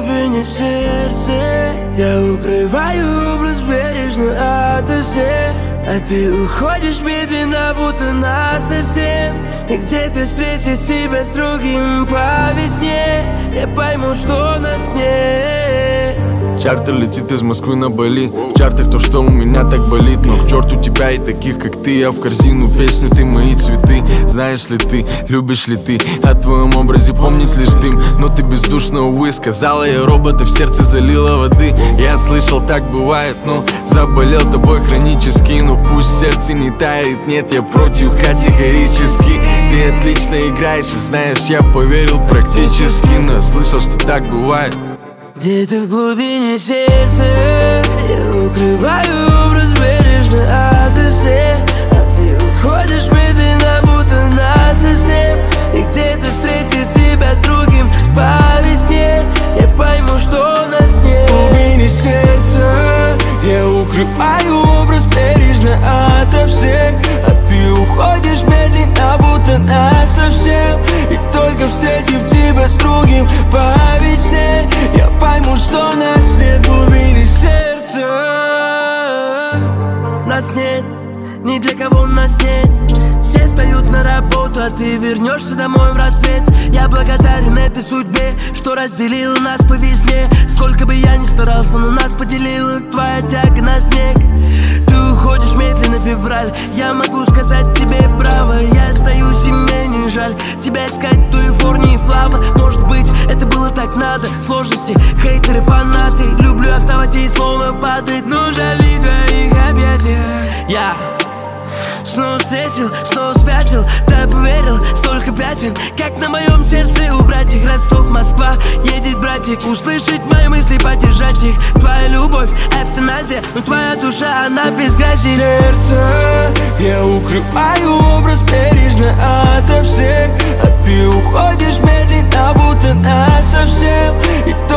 глубине в сердце я укрываю образ бережно ото всех, а ты уходишь медленно, будто насовсем. И где-то встретить тебя с другим по весне я пойму, что нас нет. Чартер летит из Москвы на Бали. В чартах то, что у меня так болит. Но к черту тебя и таких, как ты. Я в корзину песню, ты мои цветы. Знаешь ли ты, любишь ли ты? О твоем образе помнит лишь дым. Но ты бездушно, увы, сказала я робота, в сердце залила воды. Я слышал, так бывает, но заболел тобой хронически. Но пусть сердце не тает, нет, я против категорически. Ты отлично играешь и знаешь, я поверил практически. Но слышал, что так бывает. Где-то в глубине сердца я укрываю образ бережно ото всех, а ты уходишь медленно, будто насовсем. И где-то встретить тебя с другим по весне я пойму, что нас нет. В глубине сердца я укрываю образ бережно ото всех, а ты уходишь медленно, будто насовсем. И только встретив тебя с другим по весне я пойму, что нас нет. В глубине сердца нас нет, ни для кого нас нет. Все встают на работу, а ты вернешься домой в рассвет. Я благодарен этой судьбе, что разделила нас по весне. Сколько бы я ни старался, но нас поделила твоя тяга на снег. Ты уходишь медленно, февраль, я могу сказать тебе браво. Я остаюсь, и мне не жаль тебя искать в Калифорнии, Флава. Может быть, это было так надо. Сложности, хейтеры, фанаты. Люблю оставать и словно падает, но жали твоих объятия. Я снова встретил, снова спятил, да поверил, столько пятен, как на моем сердце у братьев. Ростов, Москва, едет братик, услышать мои мысли, поддержать их. Твоя любовь, эвтаназия, но твоя душа, она без грязи. Сердце я укрываю образ бережно ото всех, а ты уходишь медленно, будто насовсем. И